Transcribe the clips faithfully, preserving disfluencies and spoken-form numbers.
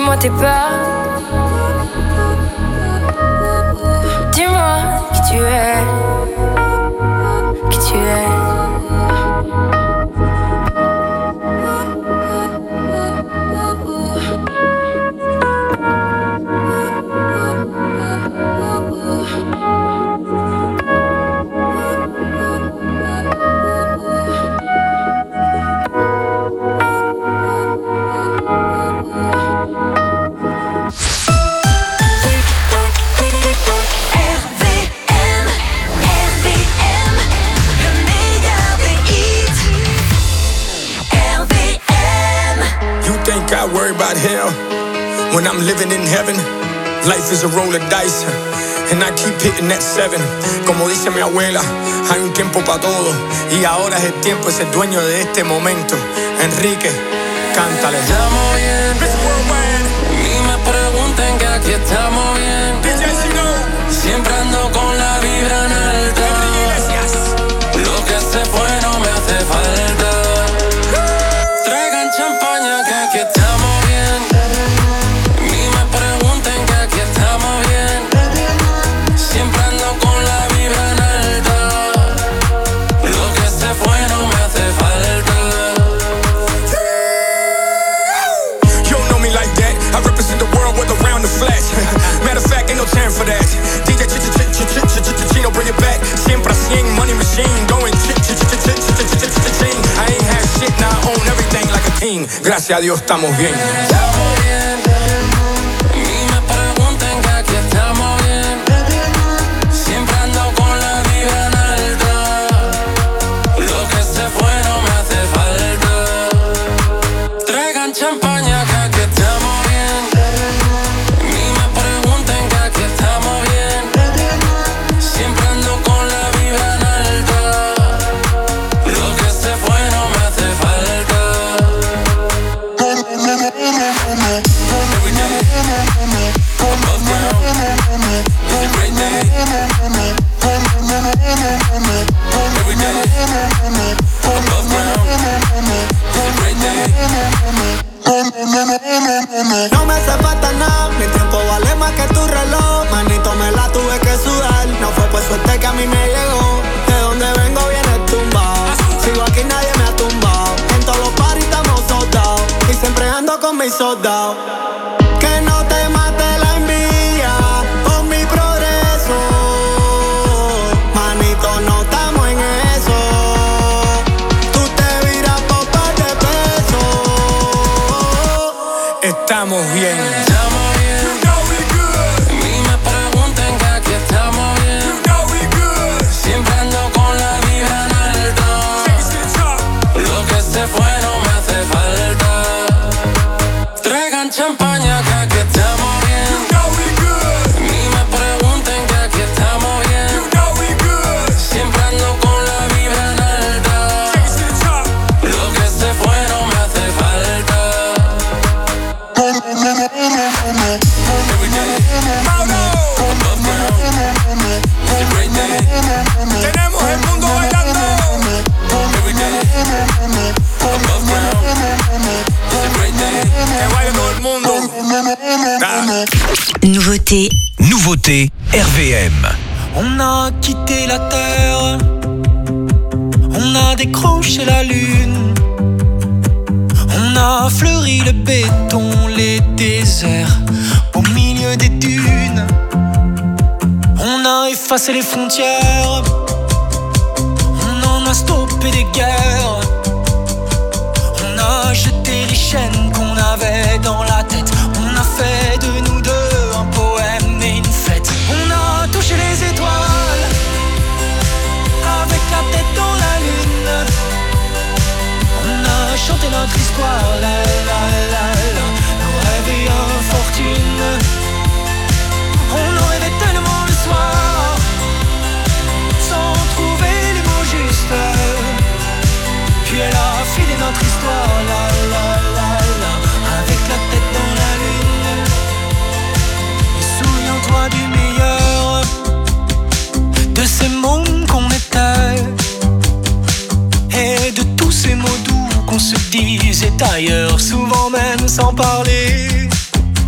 Dis-moi tes peurs. Dis-moi qui tu es. Qui tu es. I worry about hell when I'm living in heaven. Life is a roll of dice and I keep hitting that seven. Como dice mi abuela, hay un tiempo para todo y ahora es el tiempo de ser dueño de este momento. Enrique, cántale. Estamos bien, ni me pregunten que aquí estamos bien. Siempre ando con la vibra en alta. Lo que se fue no me hace falta. Traigan champaña que aquí estamos bien. Ni me pregunten que aquí estamos bien. Siempre ando con la vibra en alta. Lo que se fue no me hace falta. You don't know me like that. I represent the world with around the flash. Matter of fact, ain't no time for that. D J Chino, bring it back. Siempre así, money machine. Going ch-ch-ch-ch-ch-ch-ch-ch-ch-ch-ch-ch. I ain't had shit, now I own everything like a king. Gracias a Dios estamos bien. Estamos bien. Ni me pregunten que aquí estamos bien. Siempre ando con la vibra en alta. Lo que se fue no me hace falta. Traigan champaña que aquí estamos bien. Ni me pregunten que aquí estamos bien. Siempre ando con la vibra en alta. Lo que se fue no me hace falta. Every day, above ground, it's a great day. Every day, above ground, it's a great day. No me hace falta nada, mi tiempo vale más que tu reloj. Manito, me la tuve que sudar, no fue por suerte que a mí me llegó. De donde vengo viene tumbado, sigo aquí nadie me ha tumbado. En todos los paris estamos soldados y siempre ando con mis soldados. Que no te mate la envidia por mi progreso. Manito, no estamos en eso. Tú te viras por par de pesos. Estamos bien. Estamos bien. Ni me pregunten que aquí estamos bien. Siempre ando con la vibra en alta. Lo que se fue no me hace falta. Traigan champaña que aquí estamos bien. Ni me pregunten que aquí estamos bien. Siempre ando con la vibra en alta. Lo que se fue no me hace falta. Every day, above ground, it's a great day. Tenemos el mundo bailando. Every day, above ground, it's a great day. Que baile todo el mundo. Ah. Nouveauté. Nouveauté R V M. On a quitté la terre, on a décroché la lune, on a fleuri le béton, les déserts, au milieu des dunes. On a effacé les frontières, on en a stoppé des guerres. On a jeté les chaînes qu'on avait dans la tête. On a fait de nous deux un poème et une fête. On a touché les étoiles avec la tête dans la lune. On a chanté notre histoire, la la la la, nos rêves et infortune. On en rêvait tellement le soir, sans trouver les mots justes. Puis elle a filé notre histoire, la la la la, avec la tête dans la lune. Et souviens-toi du meilleur, de ces mômes qu'on était, et de tous ces mots doux qu'on se disait ailleurs, souvent même sans parler.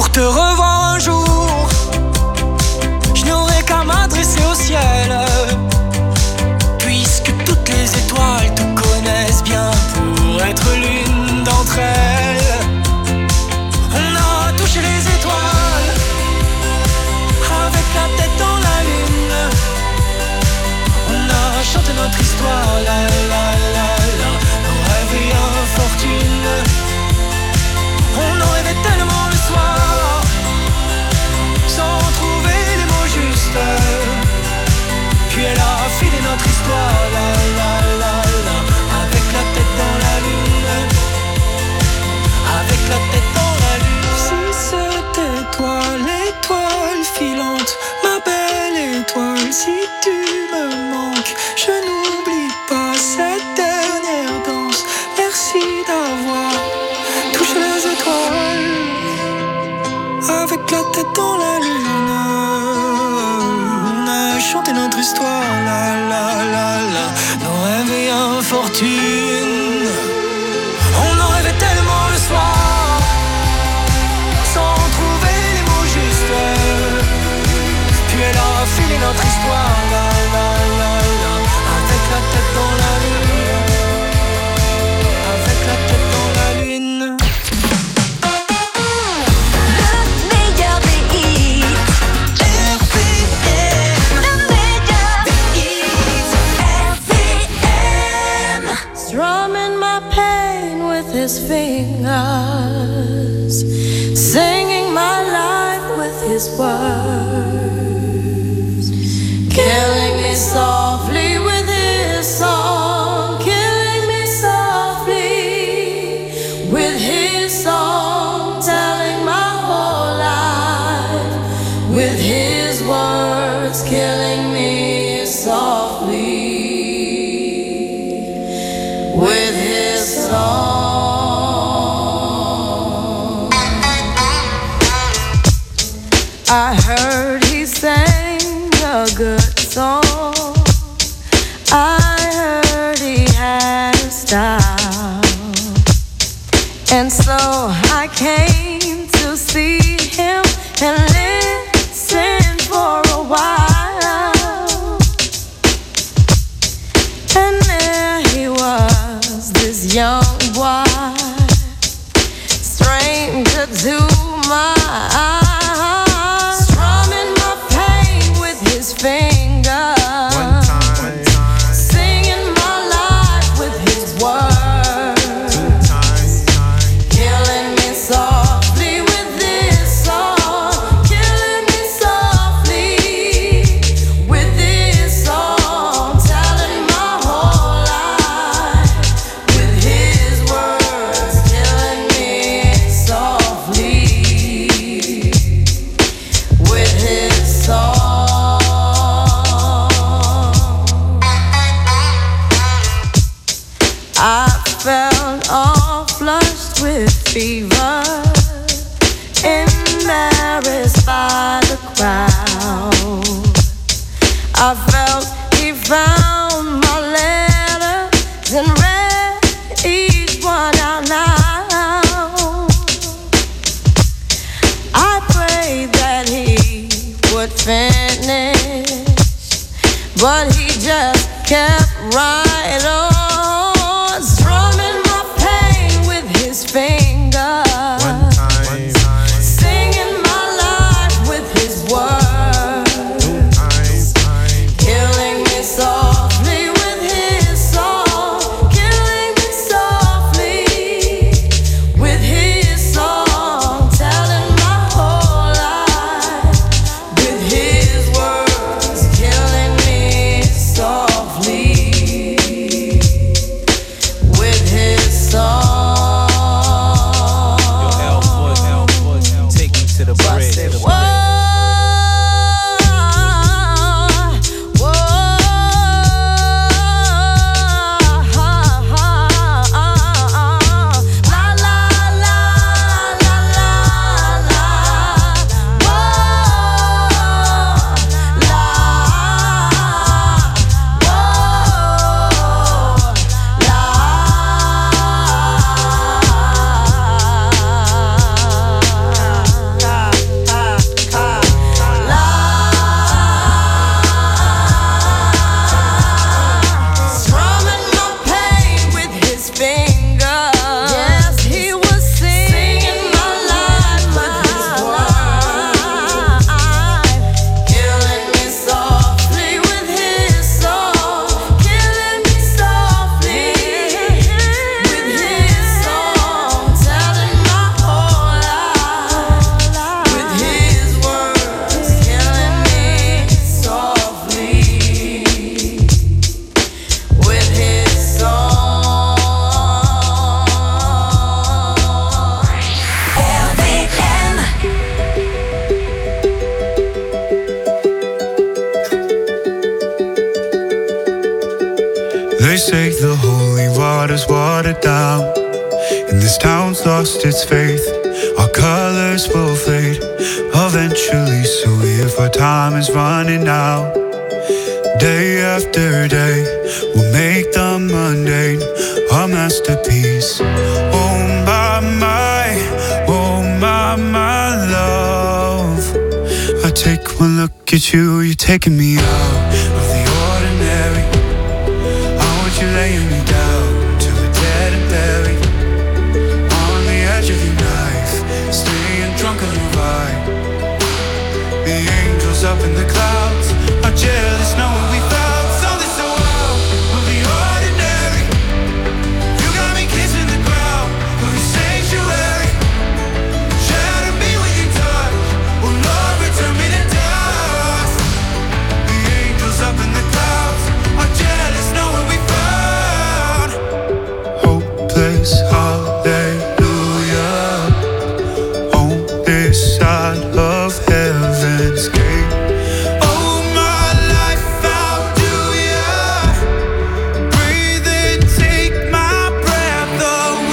pour te revoir un jour. Je n'aurai qu'à m'adresser au ciel, puisque toutes les étoiles te connaissent bien pour être l'une d'entre elles. On a touché les étoiles avec la tête dans la lune. On a chanté notre histoire, la la la la, nos rêves et infortune. On en rêvait tellement le soir, sans trouver les mots justes. Puis elle a filé notre histoire, la la la la, avec la tête dans la lune, avec la tête dans la lune. Si c'était toi l'étoile filante, ma belle étoile, si tu me manques, je n'oublie pas cette dernière danse. Merci d'avoir touché les étoiles avec la tête dans la lune. On a chanté notre histoire, la la la la, nos rêves et infortune. On en rêvait tellement le soir, sans trouver les mots justes. Puis elle a filé notre histoire, la la la la, avec la tête dans la lune, avec la tête dans la lune. Le meilleur des hits, R V M. Le meilleur des hits, R V M. Strumming my pain with his fingers, singing my life with his words, killing me softly with his song, killing me softly with his song, telling my whole life with his words, killing me softly with his song. I heard he sang a good song. I heard he had a style, and so I came to see him and listen for a while. And there he was, this young boy, stranger to my eyes, strumming my pain with his fingers, singing my life with his words, killing me softly with this song, killing me softly with this song, telling my whole life with his words, killing me softly with his song. I felt all flushed with fever, embarrassed by the crowd. I felt he found my letters and read each one out loud. I prayed that he would finish, but he just kept right on, strumming my pain with his fingers, singing my life with his words, killing me softly with his song, killing me softly with his song, telling my whole life with his words, killing me softly with his song. Take me to the bridge. Whoa, whoa, la la la la la la, whoa, la, whoa, la. say the holy water's watered down, and this town's lost its faith. Our colors will fade eventually, so if our time is running out, day after day, we'll make the mundane our masterpiece. Oh my, my, oh my, my love, I take one look at you, you're taking me out of the ordinary. I want you laying me down till we're dead and buried, on the edge of your knife, staying drunk on your vibe. The angels up in the clouds are jealous knowing we found something so out of the ordinary. You got me kissing the ground of your sanctuary. Shatter me with your touch, oh Lord, return me to dust. The angels up in the clouds are jealous knowing we found hopeless hallelujah on this side of heaven's gate. Oh my life, how do ya breathe and take my breath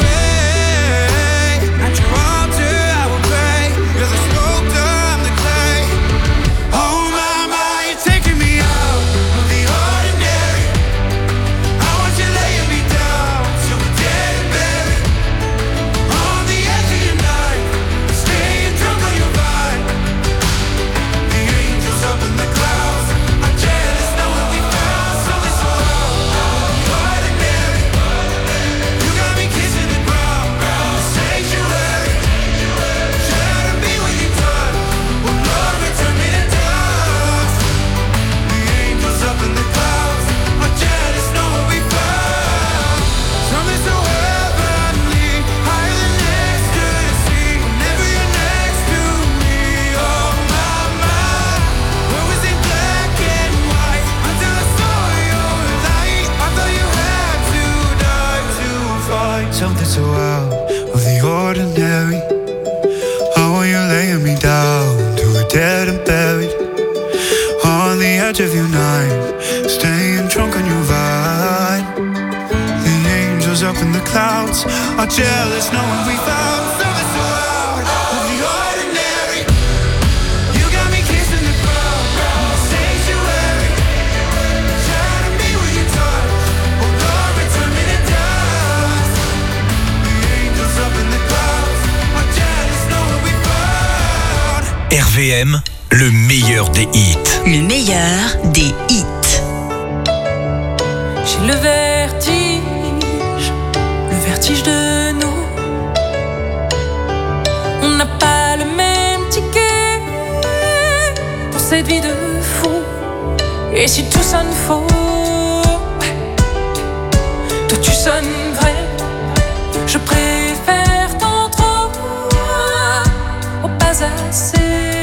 away? At your altar I will pray, you're the sculptor, I'm the clay. Oh my, my, you're taking me out of the ordinary. I want you laying me down till we're dead and buried, on the edge of your night, staying drunk on your vibe. The angels up in the clouds are jealous knowing we found something so ordinary. You got me kissing the ground, the sanctuary. Shatter me with your touch, oh Lord, return me to dust. The angels up in the clouds are jealous knowing we found something so heavenly, higher than ecstasy. Whenever you're next to me, oh my, my, what was in black and white until I saw your light? I thought you had to die to find something so out of the ordinary. I want you laying me down till we're dead and buried, on the edge of your night, staying drunk on your vibe. The angels up in the clouds are jealous knowing we found something so out of the ordinary. You got me kissing the ground, the sanctuary. Shatter me with your touch, oh Lord, return me to dust. The angels up in the clouds are jealous knowing we found. R V M, le meilleur des hits. Le meilleur des hits. J'ai le vertige, le vertige de nous. On n'a pas le même ticket pour cette vie de fou. Et si tout sonne faux, toi tu sonnes vrai. Je préfère tant trop au pas assez.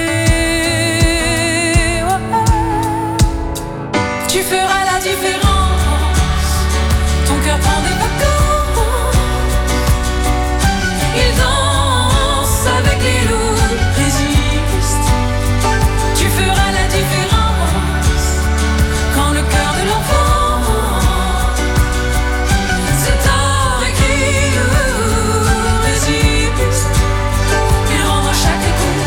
Tu feras la différence, ton cœur prend des vacances. Il danse avec les loups, résiste. Tu feras la différence quand le cœur de l'enfant c'est tard et qui résiste. Il rendra chaque coup.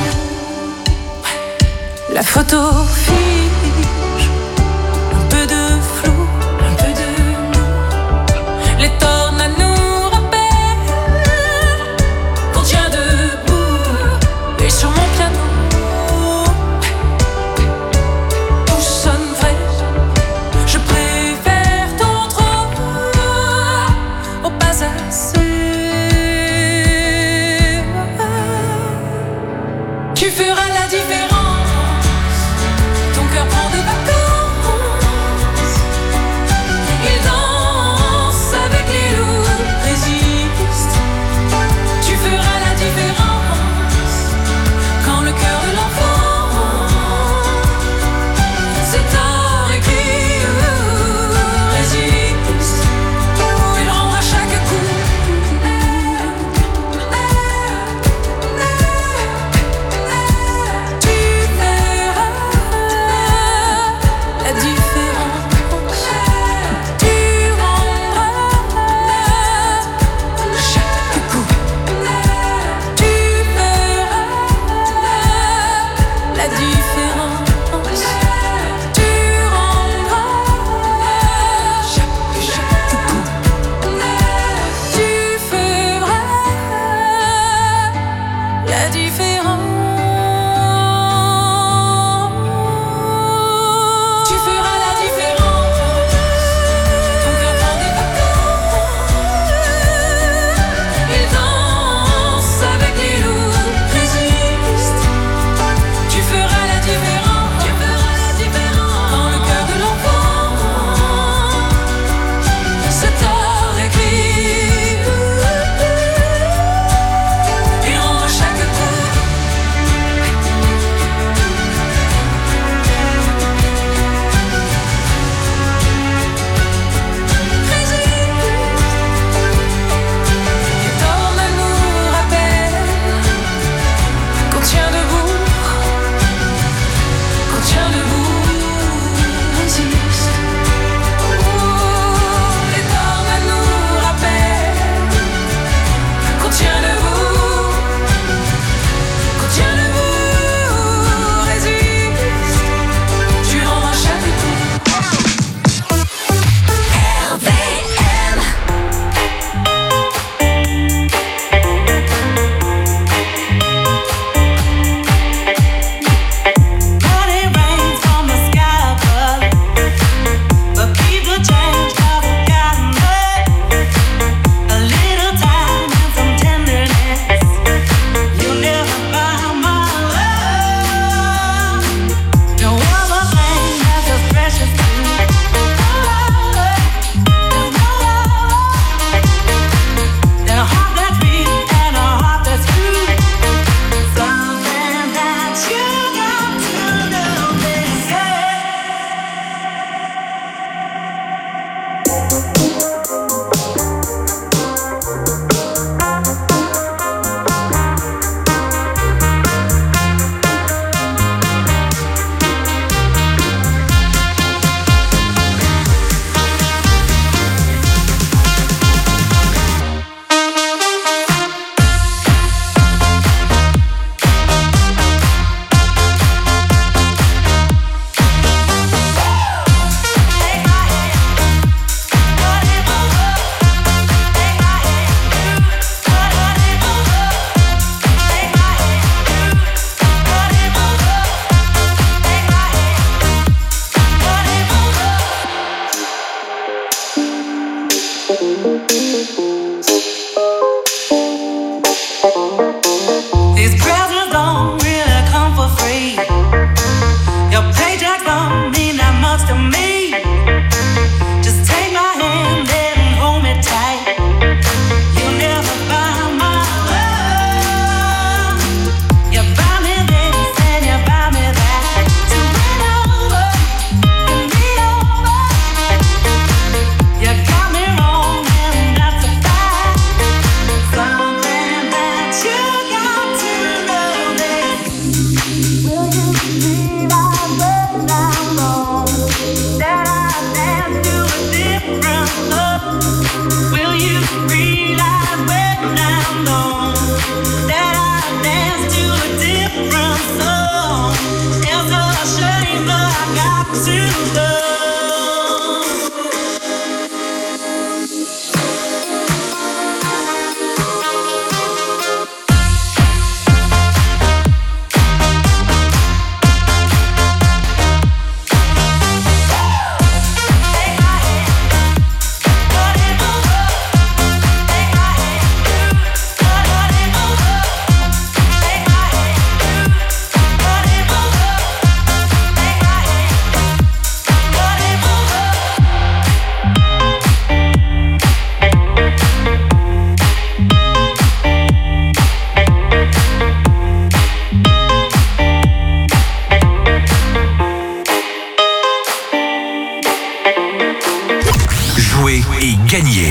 La photo fige, un peu de flou, un peu de nous. Les tornades nous rappellent qu'on tient debout. Et sur mon piano, tout sonne vrai. Je préfère tant trop au pas assez. Tu feras la différence, ton cœur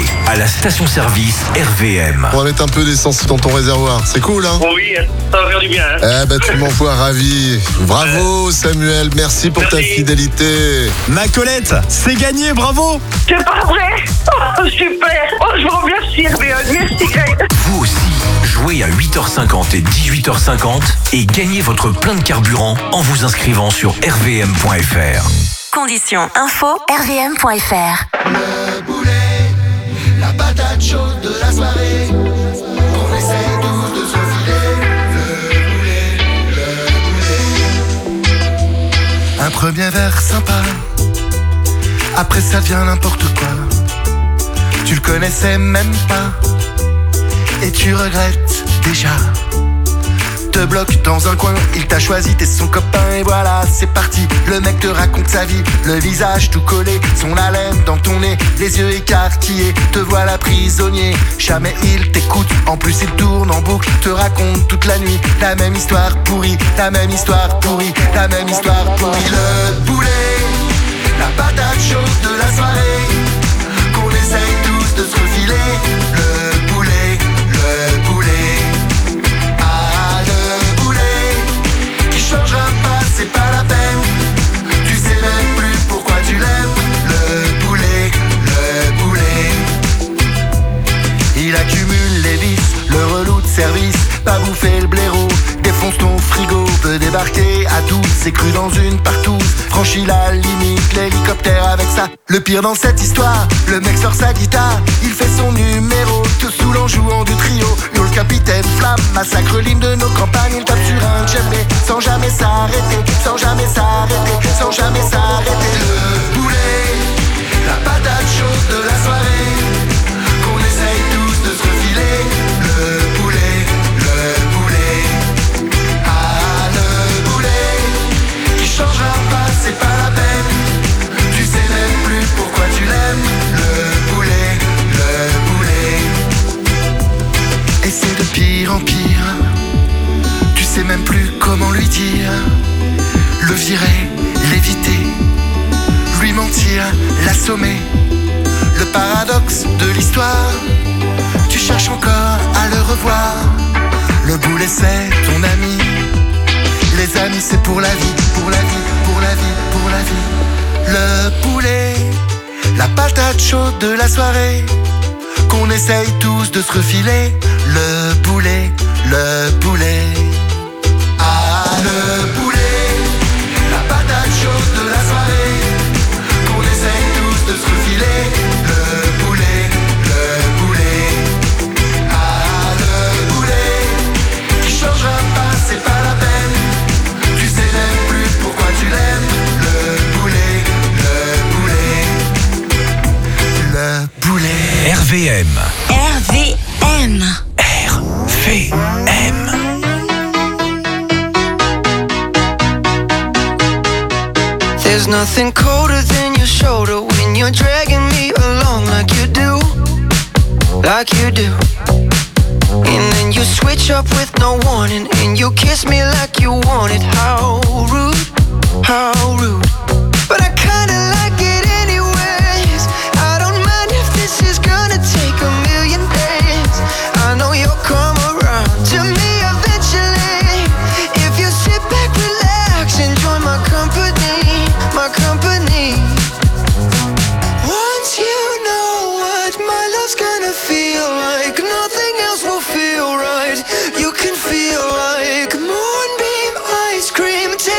à la station-service R V M. On va mettre un peu d'essence dans ton réservoir. C'est cool, hein? Oui, ça va faire du bien. Hein. Eh ben, tu m'envoies ravi. Bravo, Samuel. Merci pour Merci. ta fidélité. Ma Colette, c'est gagné, bravo. C'est pas vrai? Oh, super! Oh, je vous remercie, R V M. Merci, Greg. Vous aussi, jouez à huit heures cinquante et dix-huit heures cinquante et gagnez votre plein de carburant en vous inscrivant sur r v m point f r. Conditions info r v m point f r. Le boulet, la patate chaude de la soirée. On essaye tous de se filer. Le boulet, le boulet. Un premier verre sympa. Après ça devient n'importe quoi. Tu le connaissais même pas. Et tu regrettes déjà. Te bloque dans un coin, il t'a choisi, t'es son copain et voilà, c'est parti. Le mec te raconte sa vie, le visage tout collé, son haleine dans ton nez, les yeux écarquillés, te voilà prisonnier. Jamais il t'écoute, en plus il tourne en boucle, te raconte toute la nuit la même histoire pourrie, la même histoire pourrie, la même histoire pourrie. Le boulet, la patate chaude de la soirée, qu'on essaye tous de se refiler. Le boulet, le boulet. Changera pas, c'est pas la peine. Tu sais même plus pourquoi tu l'aimes. Le boulet, le boulet. Il accumule les vices, le relou de service, pas bouffer le blaireau, défonce ton frigo, peut débarquer à tous, c'est cru dans une partouze, franchit la limite, l'hélicoptère avec ça. Le pire dans cette histoire, le mec sort sa guitare, il fait son numéro, te saoule en jouant du trio. Yo le capitaine Flamme, massacre l'hymne de nos campagnes, il tape sur un djembé, sans jamais s'arrêter, sans jamais s'arrêter, sans jamais s'arrêter. Le boulet, la patate chaude de la soirée, qu'on essaye tous de se refiler. Le boulet, le boulet. Ah, le boulet, qui changera pas, c'est pas la peine. Tu sais même plus pourquoi tu l'aimes. Le boulet, le boulet. Et c'est de pire en pire. Tu sais même plus comment lui dire. Le virer, l'éviter, lui mentir, l'assommer. Le paradoxe de l'histoire, tu cherches encore à le revoir. Le boulet c'est ton ami. Les amis c'est pour la vie, pour la vie, pour la vie, pour la vie. Le boulet, la patate chaude de la soirée, qu'on essaye tous de se refiler. Le boulet, le boulet. Ah, le boulet, la patate chaude de la soirée, qu'on essaye tous de se refiler. Le boulet, le boulet. Ah, le boulet, qui changera pas, c'est pas la peine. Tu sais même plus pourquoi tu l'aimes. Le boulet, le boulet. Le boulet. R V M. R V M. R V M. There's nothing colder than your shoulder when you're dragging me along like you do, like you do. And then you switch up with no warning and you kiss me like you want it. How rude, how rude. But I kinda like it anyways. I don't mind if this is gonna take a million days. I know you'll come around to me eventually. If you sit back, relax, enjoy my company, my company. Once you know what my love's gonna feel like, nothing else will feel right. You can feel like moonbeam ice cream.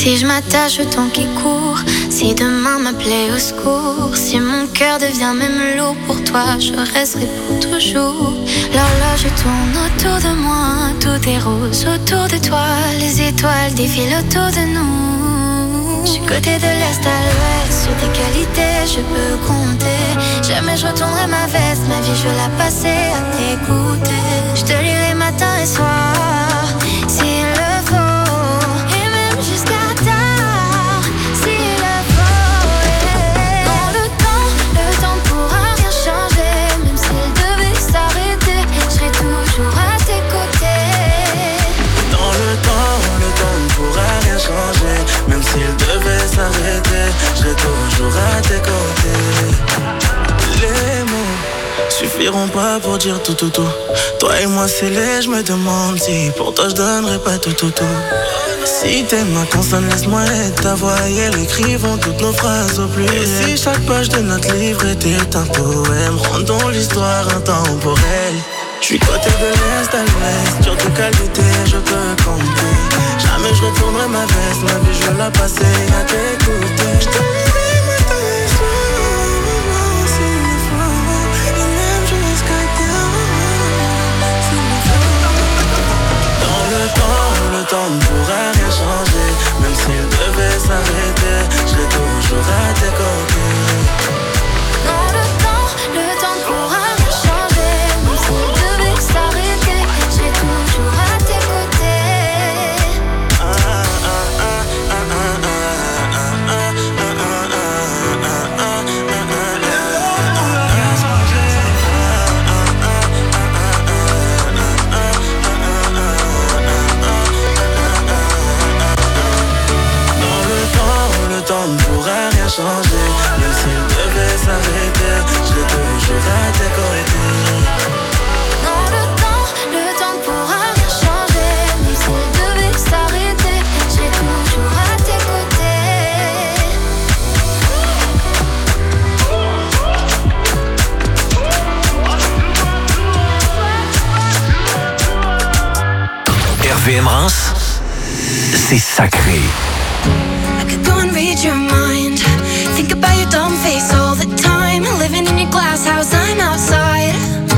Si je m'attache au temps qui court, si demain m'appelait au secours, si mon cœur devient même lourd pour toi, je resterai pour toujours. L'horloge tourne autour de moi, tout est rose autour de toi, les étoiles défilent autour de nous. Je suis côté de l'est à l'ouest, sur tes qualités je peux compter. Jamais je retournerai ma veste, ma vie je veux la passer à t'écouter. Je te lirai matin et soir, s'il le faut, et même jusqu'à tard, s'il le faut. Yeah. Dans le temps, le temps ne pourra rien changer, même s'il devait s'arrêter, je serai toujours à tes côtés. Dans le temps, le temps ne pourra rien changer, même s'il devait s'arrêter, je serai toujours à tes côtés. Les mots suffiront pas pour dire tout tout tout. Toi et moi c'est les, je me demande si pour toi je donnerais pas tout tout tout. Si t'es ma consonne, laisse-moi être ta voix et elle écrivons toutes nos phrases au pluriel. Et si chaque page de notre livre était un poème, rendons l'histoire intemporelle. J'suis côté de l'est à l'ouest, sur tes qualités je peux compter. Jamais je retournerai ma veste, ma vie je veux la passer à t'écouter. J'te lirai matin et soir, s'il le faut, et même jusqu'à tard, s'il le faut. Dans le temps, le temps ne pourra rien changer, même s'il devait s'arrêter, je serai toujours à tes côtés. Dans le temps, le temps ne pourra rien changer, même s'il devait s'arrêter, je serai toujours à tes côtés. Ah, ah, ah, ah, ah, ah, ah, ah, changer, même s'il devait s'arrêter, je serai toujours à tes côtés. Dans le temps, le temps ne pourra rien changer, même s'il devait s'arrêter, je serai toujours à tes côtés. R V M Reims, c'est sacré. I could go and read your mind, think about your dumb face all the time. Living in your glass house, I'm outside,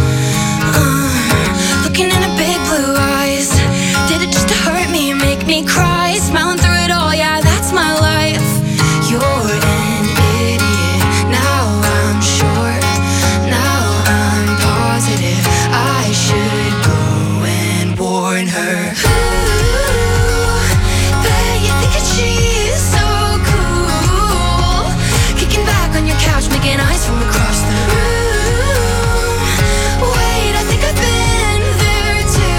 uh, looking in her big blue eyes. Did it just to hurt me, make me cry? Smiling through it all, yeah, that's my life. You're an idiot, now I'm sure, now I'm positive I should go and warn her. Ooh, bet you think that she's so cool, kicking back on your couch, making eyes from across the room. Wait, I think I've been there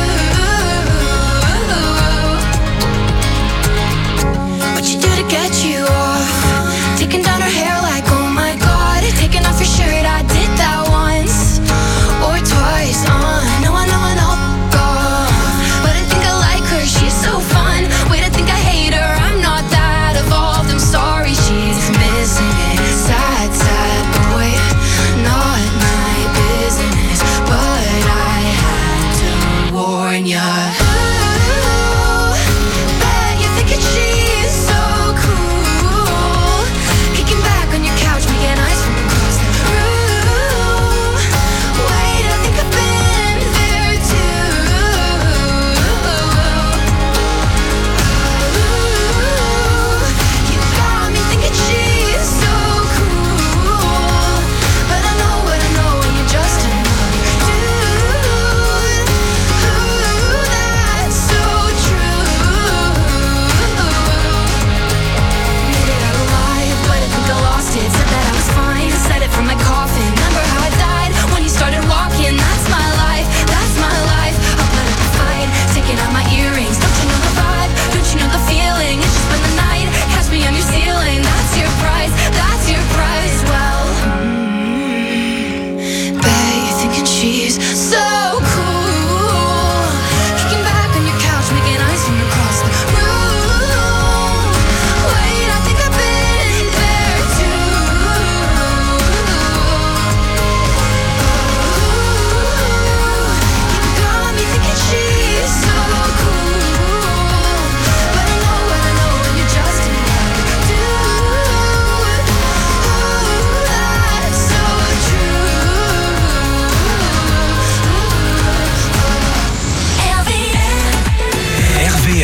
too. What you do to get you off? Taking down her hair like, oh my god. Taking off your shirt, I did that once or twice. Uh, no, I know, I know, God. But I think I like her, she's so fun. Wait, I think I hate her, I'm not that evolved. I'm sorry, she's missing it. Sad, sad boy, not my business, but I had to warn ya. Ooh, bet you think that she's so cool, kicking back on your couch, making eyes from across the room. Wait, I think I've been there too. Ooh, you got me thinking she's so cool, but I know what I know when you're just another dude. Ooh, that's so true.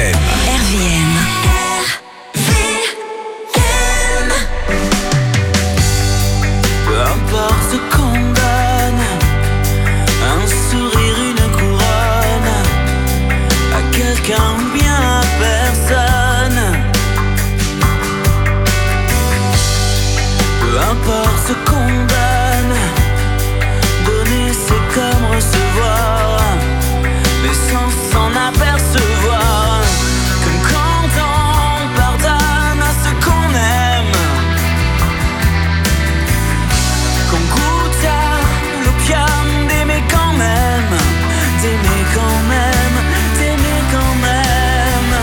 M. R V M. Peu importe ce qu'on donne, un sourire, une couronne, à quelqu'un ou bien à personne. Peu importe ce qu'on donne, donner c'est comme recevoir, mais sans s'en apercevoir. Comme quand on pardonne à ce qu'on aime, qu'on goûte à l'opium d'aimer quand même, d'aimer quand même, d'aimer quand même.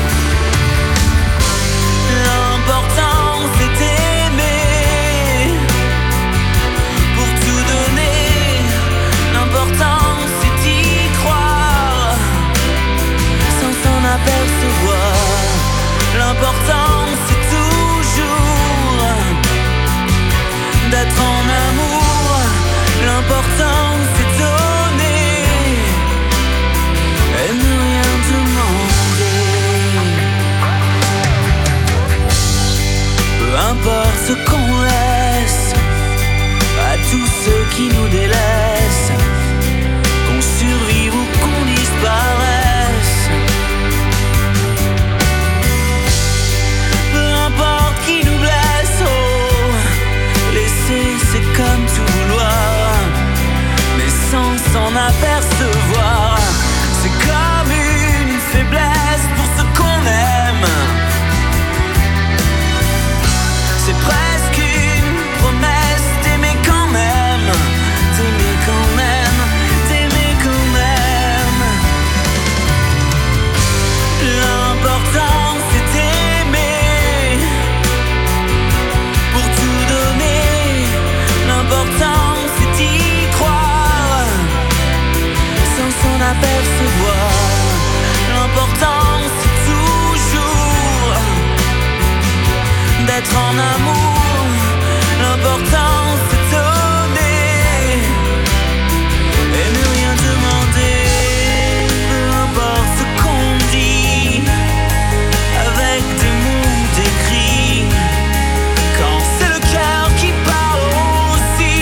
L'important c'est d'aimer, pour tout donner. L'important c'est d'y croire, sans s'en apercevoir. L'important c'est toujours d'être en amour. L'important c'est donner et ne rien demander. Peu importe ce qu'on laisse à tous ceux qui nous délaissent, qu'on survive ou qu'on disparaisse. Peu importe qui nous blesse, oh, laisser c'est comme tout vouloir, mais sans s'en apercevoir. C'est comme une faiblesse pour ce qu'on aime. C'est presque une promesse d'aimer quand même, d'aimer quand même, d'aimer quand même. L'important c'est d'aimer, pour tout donner. L'important c'est d'y croire, sans s'en apercevoir. L'important c'est toujours d'être en amour. L'important c'est donner et ne rien demander. Peu importe ce qu'on dit, avec des mots, des cris, quand c'est le cœur qui parle aussi.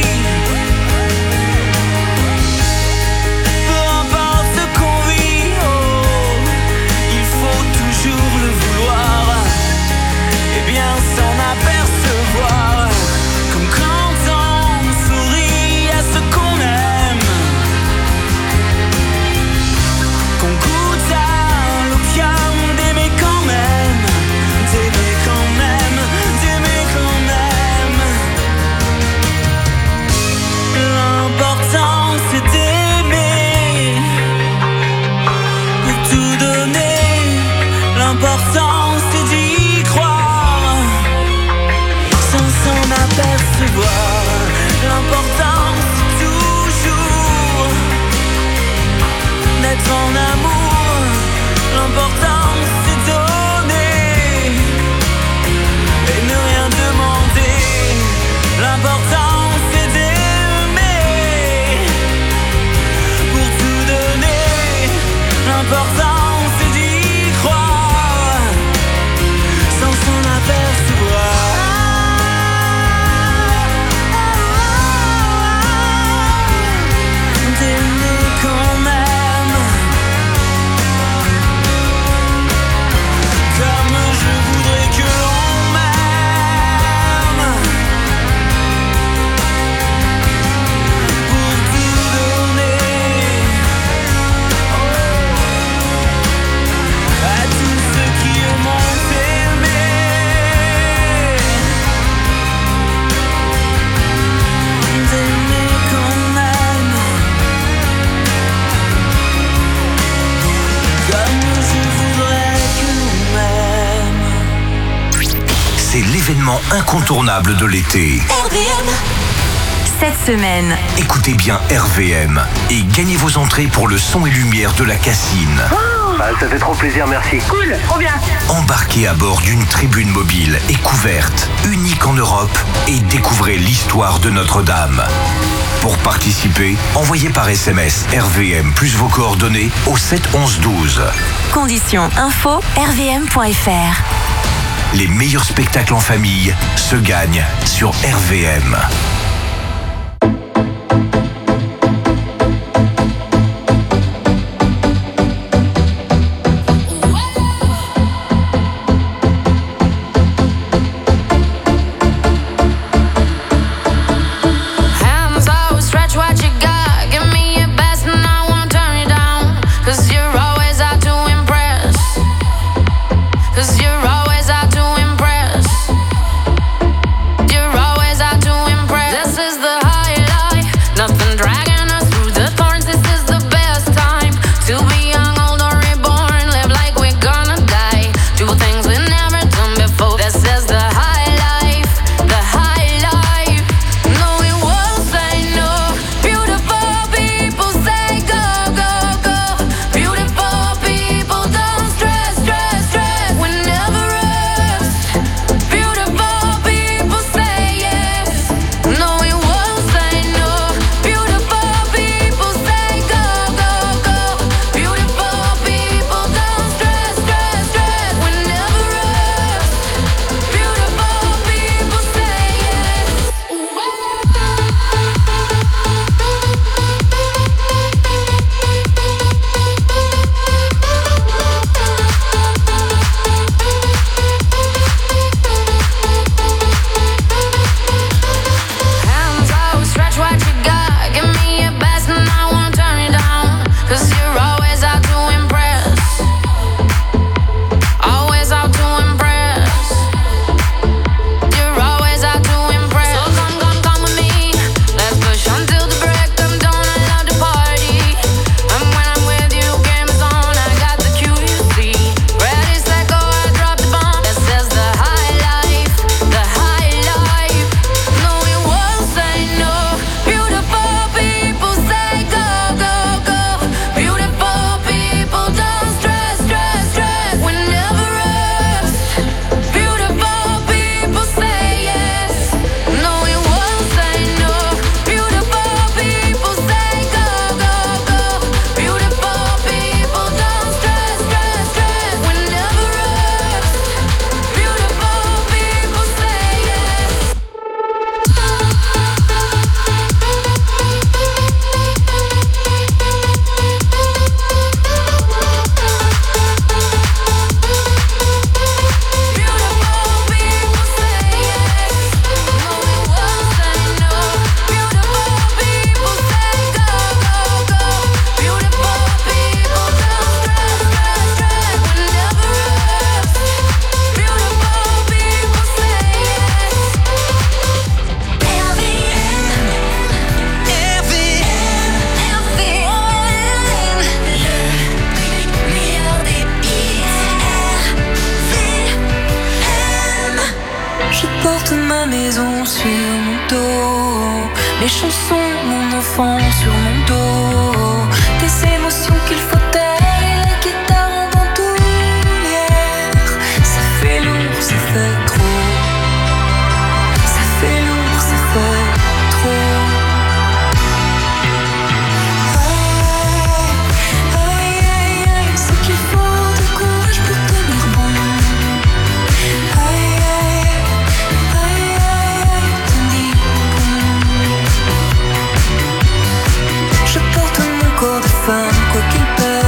Peu importe ce qu'on vit, oh, il faut toujours le vouloir, et bien s'en apercevoir. Comme quand on sourit à ce qu'on aime, qu'on goûte à l'opium d'aimer quand même, d'aimer quand même, d'aimer quand même. L'important c'est d'aimer, pour tout donner. L'important c'est d'y croire, sans s'en apercevoir. L'important c'est toujours d'être en amour. L'important c'est donner et ne rien demander. L'important c'est d'aimer, pour tout donner. L'important c'est d'y croire, sans s'en apercevoir. D'aimer quand même, comme je voudrais que l'on m'aime, pour tout donner à tous ceux qui m'ont aimé. D'aimer quand même, comme je voudrais que l'on m'aime. C'est l'événement incontournable de l'été. R V M. Cette semaine, Écoutez bien R V M et gagnez vos entrées pour le son et lumière de la Cassine. Ah, ça fait trop plaisir, merci. Cool, trop bien. Embarquez à bord d'une tribune mobile et couverte, unique en Europe, et découvrez l'histoire de Notre-Dame. Pour participer, envoyez par S M S R V M plus vos coordonnées au sept onze douze. Conditions info r v m point f r. Les meilleurs spectacles en famille se gagnent sur R V M. Les chansons, mon enfant sur mon dos. Des émotions qu'il faut taire et la guitare en bandoulière. Ça fait lourd, ça fait trop. Ça fait lourd, ça fait trop. Aïe, aïe, aïe, ce qu'il faut de courage pour tenir bon. Aïe, aïe, aïe, aïe, tenir bon. Je porte mon corps de femme, quoi qu'il pèse.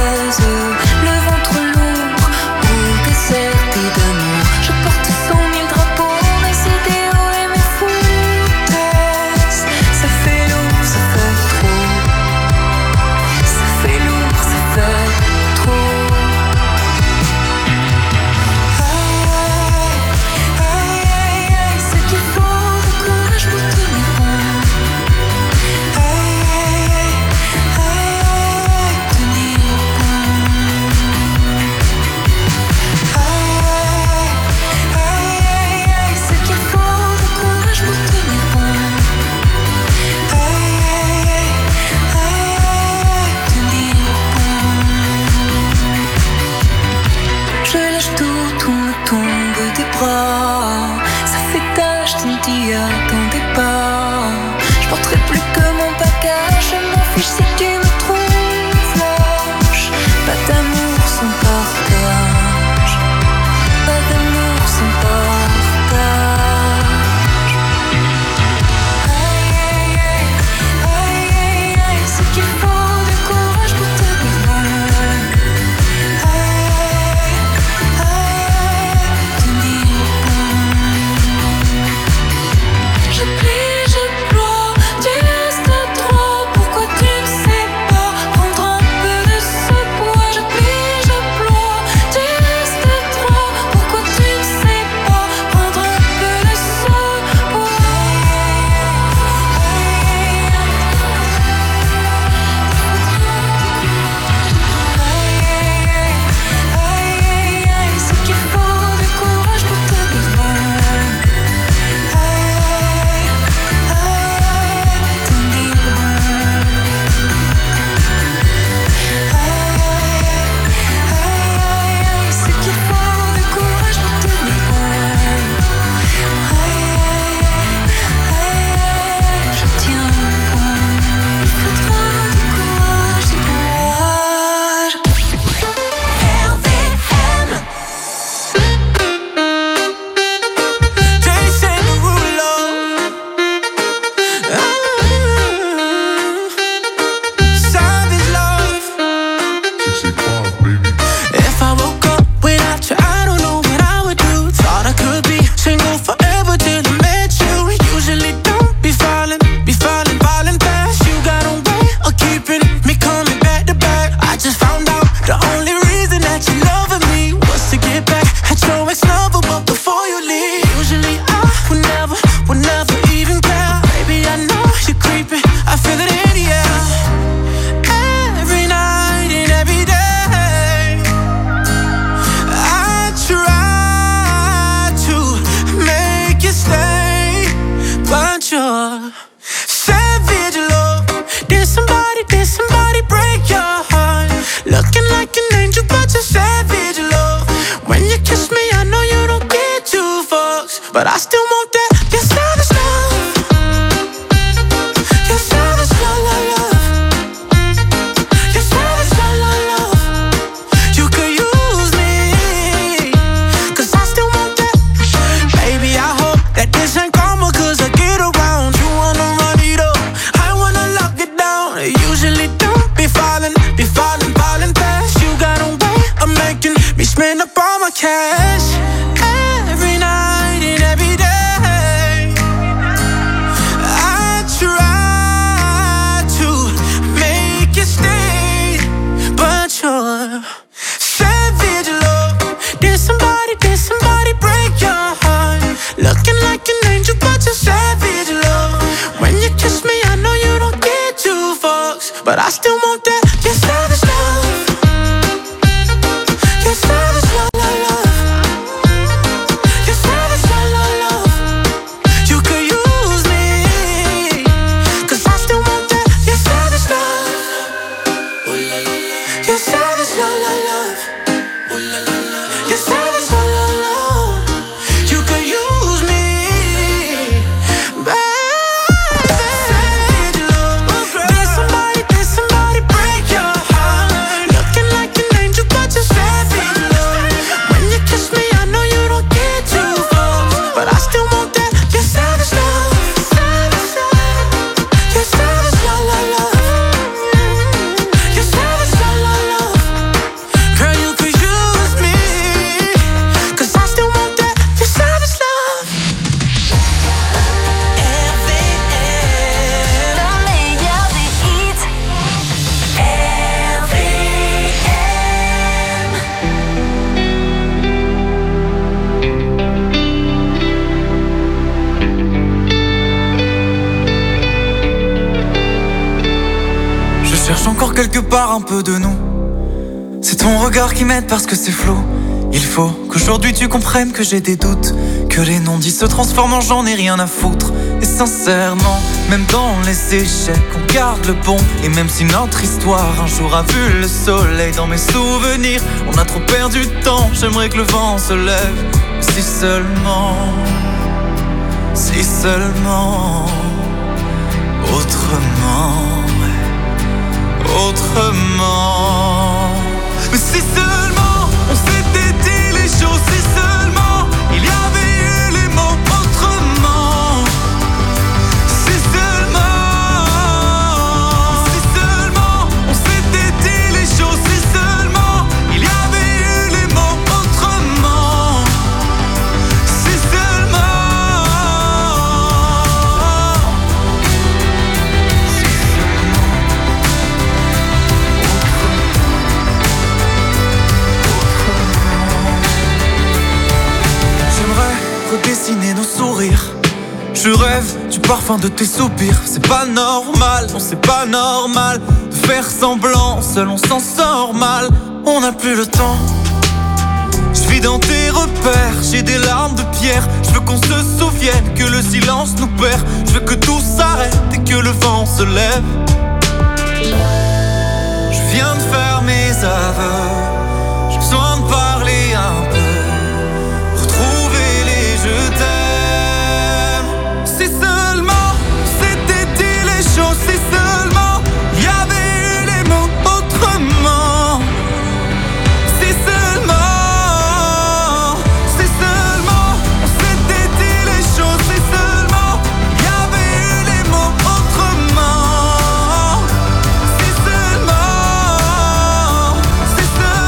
Savage love. Did somebody, did somebody break your heart? Looking like an angel, but you're savage love. When you kiss me, I know you don't get two fucks, but I still want that. Your savage love. Your savage love, love, love. Your savage love, love, love. You could use me, cause I still want that. Baby, I hope that this ain't karma, cause I get around. You wanna run it up, I wanna lock it down. I usually don't be falling, be falling, falling fast. You got a way of making me spend up all my cash. Every night and every day I try to make you stay, but you're savage love. Did somebody, did somebody break your heart? Looking like an angel, but you're savage love. When you kiss me, I know you don't get two fucks, but I still want that. Your savage love. Your savage love, love, love. Your savage love, love, love. You could use me, cause I still want that. Your savage love. Your savage love, love, love. Your savage love, love, love. You could use me, baby. Savage love. Did somebody, did somebody break your heart? Looking like an angel, but you're savage love. When you kiss me, I know you don't get two fucks, but I still want that. Your savage love. Your savage love, love, love. Your savage love, love, love. Girl, you could use me, cause I still want that. Your savage love. Le meilleur des hits. R V M. Je cherche encore quelque part un peu de nous. C'est ton regard qui m'aide parce que c'est flou. Il faut qu'aujourd'hui tu comprennes que j'ai des doutes, que les non-dits se transforment en j'en ai rien à foutre. Et sincèrement, même dans les échecs, on garde le bon. Et même si notre histoire un jour a vu le soleil, dans mes souvenirs, on a trop perdu de temps. J'aimerais que le vent se lève. Si seulement, si seulement, autrement, autrement. Mais si seulement on s'était dit les choses, si seulement il y avait eu les mots autrement. Si seulement, si seulement on s'était dit les choses, si seulement il y avait eu les mots autrement. Si seulement, si seulement, j'aimerais redessiner nos sourires. Je rêve du parfum de tes soupirs. C'est pas normal, non c'est pas normal de faire semblant, seul on s'en sort mal. On n'a plus le temps. Je vis dans tes repères, j'ai des larmes de pierre. Je veux qu'on se souvienne que le silence nous perd. Je veux que tout s'arrête et que le vent se lève. Je viens de faire mes aveux. J'ai besoin de parler un peu, retrouver les je t'aime. Si seulement c'était dit les choses, si seulement il y avait eu les mots autrement. Si seulement, si seulement on s'était dit les choses, si seulement il y avait eu les mots autrement. Si seulement, si seulement.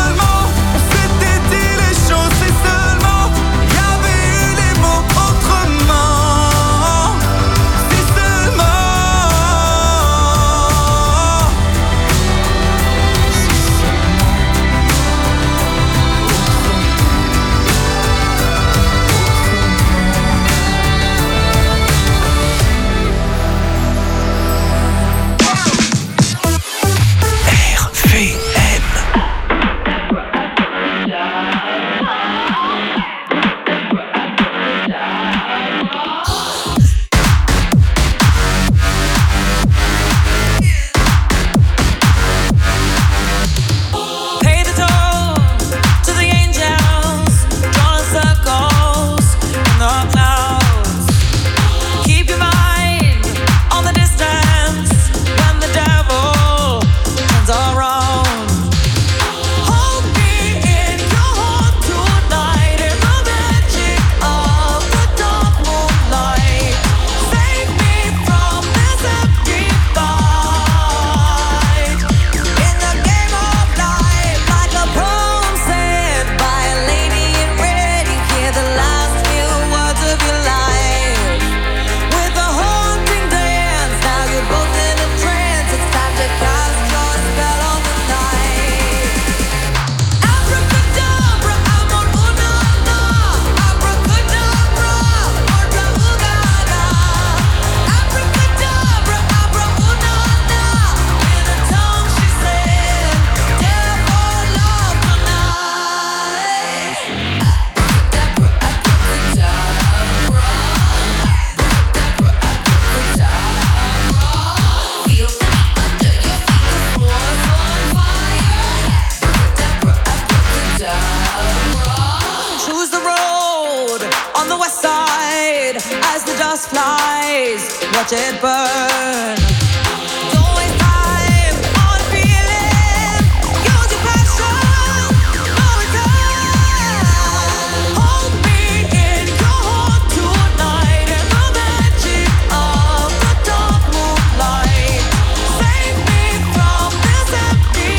the west side, as the dust flies, watch it burn. Don't waste time on feeling, use your passion, no return. Hold me in your heart tonight, in the magic of the dark moonlight. Save me from this empty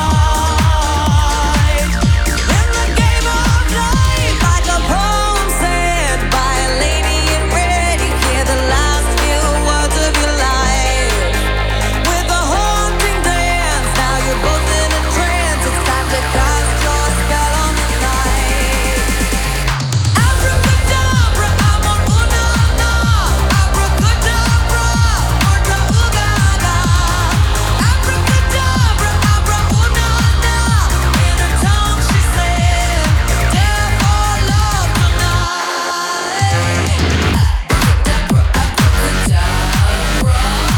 fight. In the game of life, like a poem said by a lady in red, you hear the last few words of your life. With a haunting dance, now you're both in a trance. It's time to cast your spell on the night. Abracadabra, I'm on una-na. Abracadabra, orta ooh-ga-ga. Abracadabra, abra una-na. In her tongue she said, "Dare for love tonight." Abracadabra, abracadabra.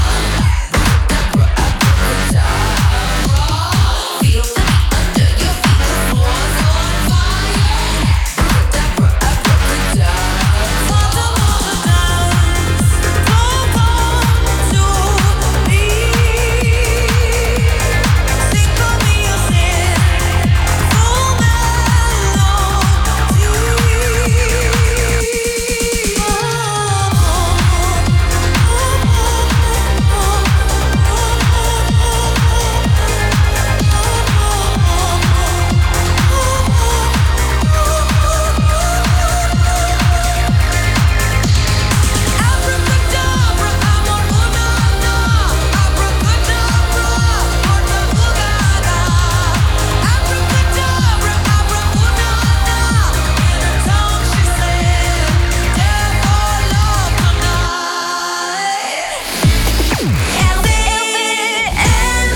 Feel the beat under your feet, the floor's on fire. Abracadabra, abracadabra. Follow the dance, don't come to me. Sing for me your sin, full Abracadabra, I'm on una-na. Abracadabra, orta ooh-ga-ga. Abracadabra, abra una-na. In her tongue she said, "Dare for love tonight." R V M.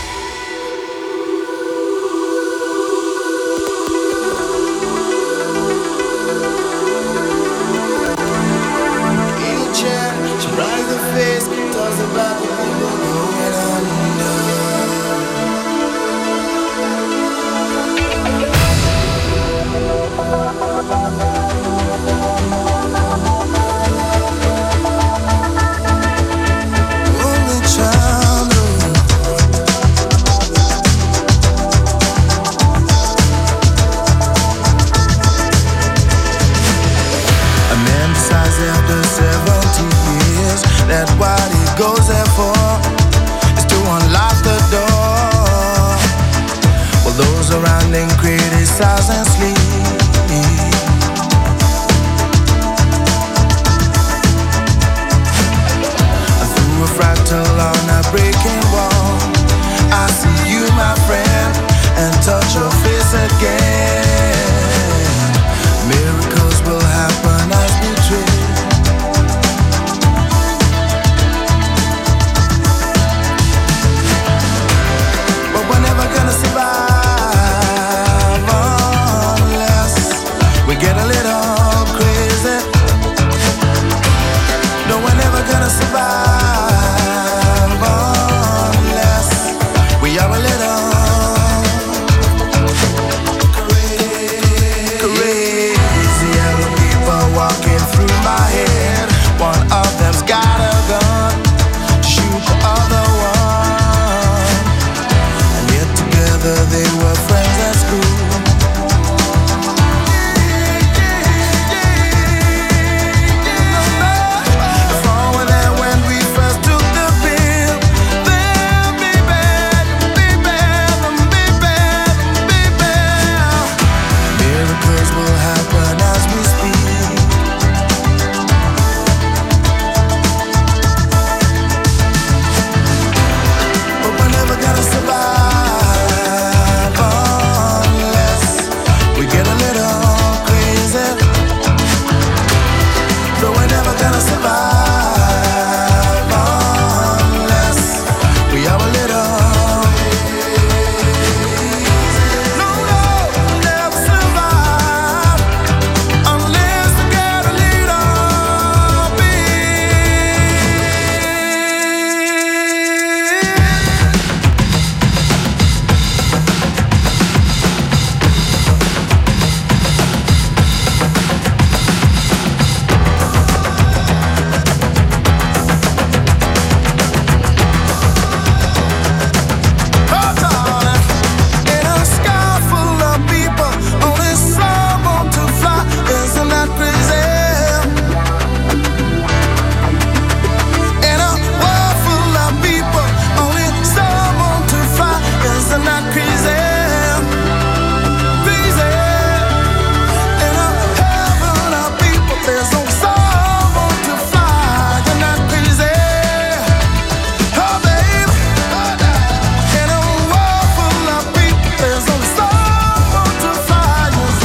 Ancient, she bright the face, talks about the people going under. Only child a man decides after seventy years that what he goes there for is to unlock the door. While those around him criticize and sleep,